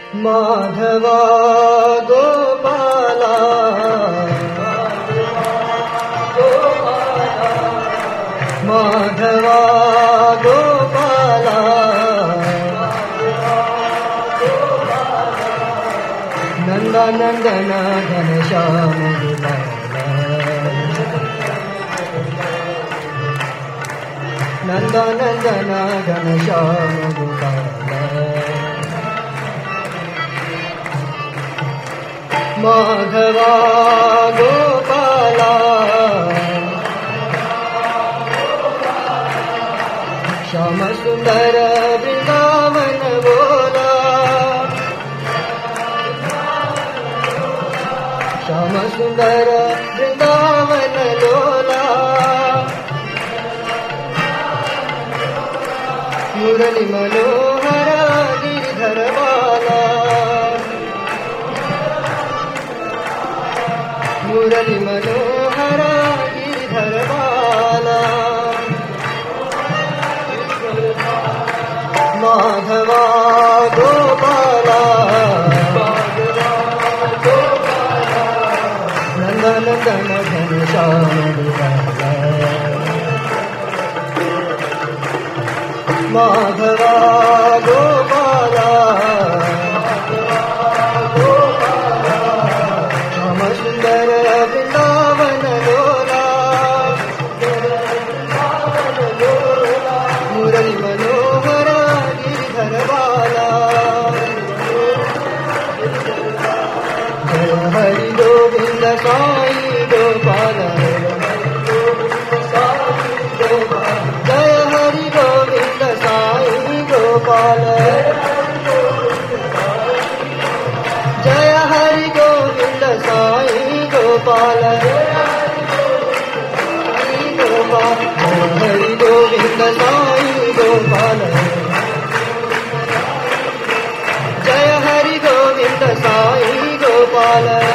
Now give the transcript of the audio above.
ಮಾಧವ ಗೋಪಾಲ ಮಾಧವ ಗೋಪಾಲ ನಂದ ನಂದನ ಘನಶ್ಯಾಮ ನಂದ ನಂದನ ಘನಶ್ಯಾಮ ಗೋಪಾಲ ಮಾಧವ ಗೋಪಾಲ ಶ್ಯಾಮ ಸುಂದರ ವೃಂದಾವನ ಬೋಲಾ ಶ್ಯಾಮ ಸುಂದರ ವೃಂದಾವನ ಲೋಲಾ ಮುರಳಿ ಮನೋಹರ ಗಿರಿಧರ ಬಾಲಾ ಮುರಳಿ ಮನೋಹರ ಗಿರಿಧರ ಬಾಲಾ ಮಾಧವ ಗೋಪಾಲ ನಂದ ನಂದನ ಘನಶ್ಯಾಮ ಗೋಪಾಲ ಮಾಧವ ಗೋಪಾಲ ಶ್ಯಾಮ ಸುಂದರ ವೃಂದಾವನ ಲೋಲಾ ಮುರಳಿ ಮನೋಹರ ಗಿರಿಧರ ಬಾಲಾ ಜಯ ಹರಿ ಗೋವಿಂದ ಸಾಯಿ ಗೋಪಾಲ ಜಯ ಹರಿ ಗೋವಿಂದ ಸಾಯಿ ಗೋಪಾಲ ಜಯ ಹರಿ ಗೋವಿಂದ ಸಾಯಿ ಗೋಪಾಲ ಹರಿ ಗೋವಿಂದ ಸಾಯಿ ಗೋಪಾಲ ಜಯ ಹರಿ ಗೋವಿಂದ ಸಾಯಿ ಗೋಪಾಲ